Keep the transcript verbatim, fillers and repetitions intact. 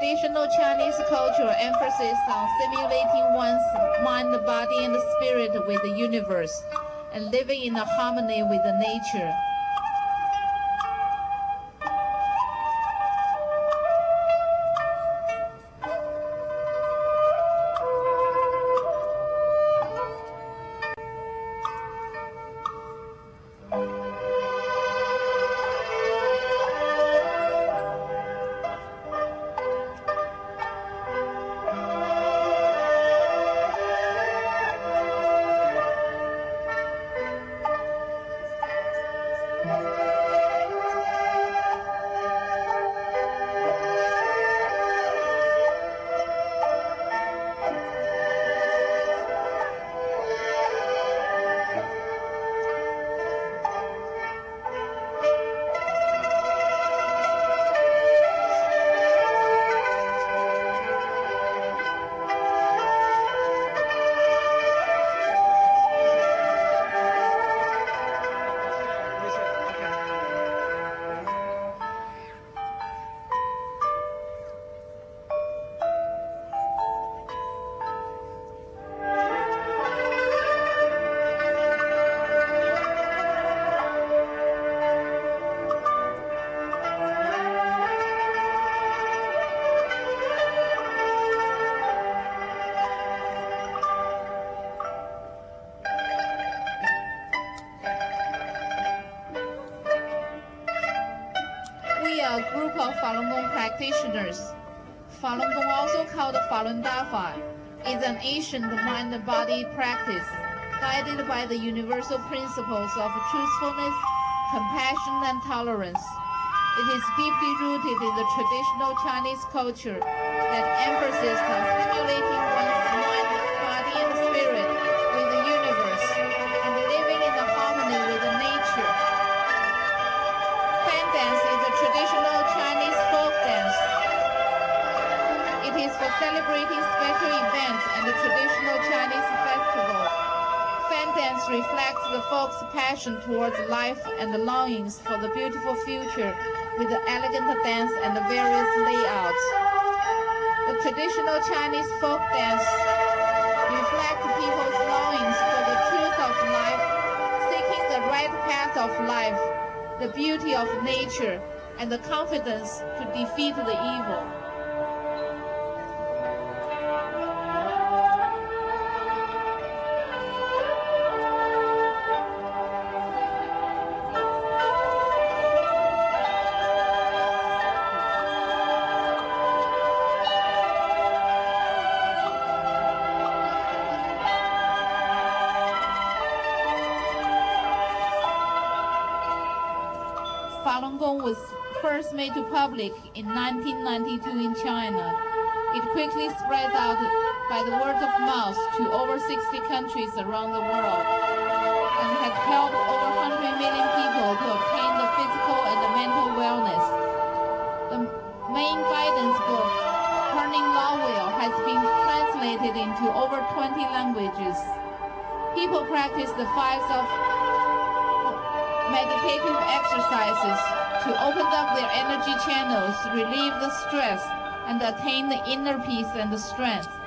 traditional Chinese culture emphasis on stimulating one's mind, body, and spirit with the universe, and living in harmony with the nature. A group of Falun Gong practitioners. Falun Gong, also called Falun Dafa, is an ancient mind-body practice guided by the universal principles of truthfulness, compassion, and tolerance. It is deeply rooted in the traditional Chinese culture that emphasizes on stimulating one's mind, body, and spirit with the universe, and living in harmony with the nature. Fan dance is a traditional Chinese folk dance. It is for celebrating special events and the traditional Chinese festival. Fan dance reflects the folks' passion towards life and the longings for the beautiful future with the elegant dance and the various layouts. The traditional Chinese folk dance reflects people's longings for the truth of life, seeking the right path of life, the beauty of nature, and the confidence to defeat the evil. Falun Gong was first made to public in nineteen ninety-two in China. It quickly spread out by the word of mouth to over sixty countries around the world and had helped over one hundred million people to obtain the physical and the mental wellness. The main guidance book, Turning Law Wheel, has been translated into over twenty languages. People practice the five of meditative exercises to open up their energy channels, relieve the stress, and attain the inner peace and the strength.